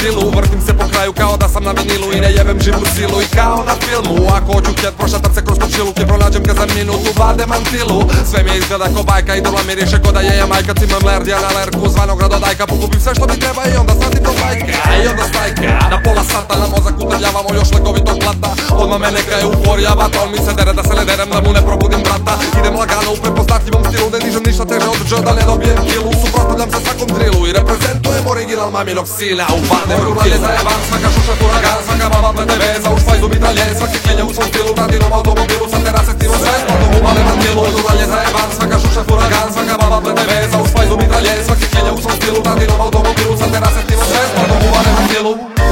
Brazilu. Vrtim se po kraju kao da sam na vinilu i ne jebem živu silu. I kao na filmu, ako hoću ket prošatam se kroz komšiluke, pronađem ga za minutu, vade mantilu. Sve mi izgleda ko bajka i durla miriše ko da je Jamajka. Cimam lerdija na lerku, zvanog Radodajka. Pokupim sve što mi treba i onda shvatim do bajka. I onda stajka, na pola sata na mozak utrljavamo još legovitog plata. Odmah me neka euforija vata, on mi se dere da se ne derem, da mu ne probudim brata. Idem lagano u prepoznatljivom stilu, ne nižem ništa teže od Dž da ne dobijem kilu. Suprotstavljam se svakom drilu i reprezentujem original maminog sila. U bande vrulje zajeban, svaka šuša huragan, svaka baba plete veza, u špajzu mitralje, svaki kljenja u svom stilu, vratinom automobilu, sa terase stilu sve, potom upale na stilu. Vrulje zajeban, svaka šuša huragan, svaka baba plete veza, u špajzu mitralje, svaki kljenja u svom stilu, vratinom automobilu, sa terase stilu sve, potom upale na stilu.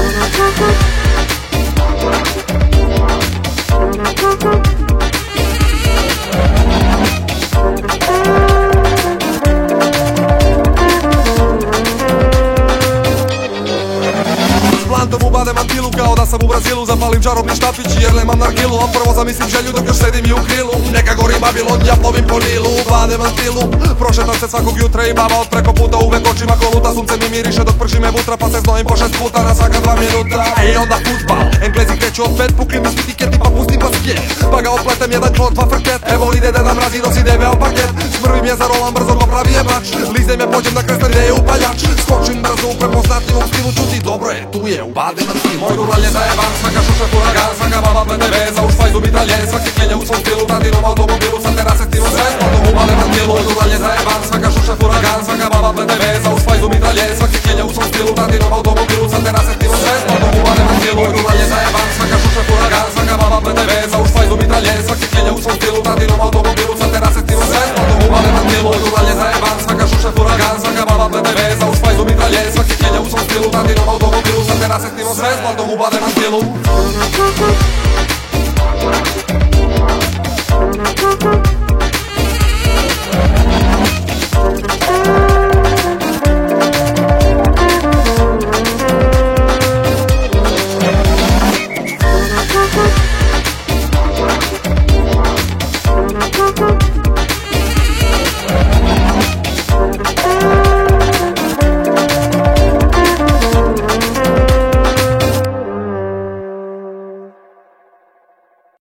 U bade mantilu kao da sam u Brazilu. Zapalim čarobni štapić jer nemam nargilu, a prvo zamislim želju dok još sedim i u krilu. Neka gori Babilon, ja plovim po Nilu. U bade mantilu, prošetam se svakog jutra i baba od preko puta uvek očima ko luta. Sunce mi miriše dok prši me vutra, pa se znojim po 6 puta na svaka 2 minuta. I onda futbal, Englezi kreću od 5, pukli mi svi tiketi pa pustim basket. Pa ga opletem jedan klot, 2 frket. Evo ide da mrazi, nosi debeo paket. Smrvim je za rolam, brzo ko pravi je mač. Lizem je pođem na krestar gdje je upaljač. Skočim brzo u prepoznatljivom stilu, čuti dobro je, tu je u bade mantilu. Moj ruralje zajeban, svaka šuša huragan, svaka baba plete veza, u špajzu mitralje, svaki kljenja u svom stilu, vratinom automobilu, sa terase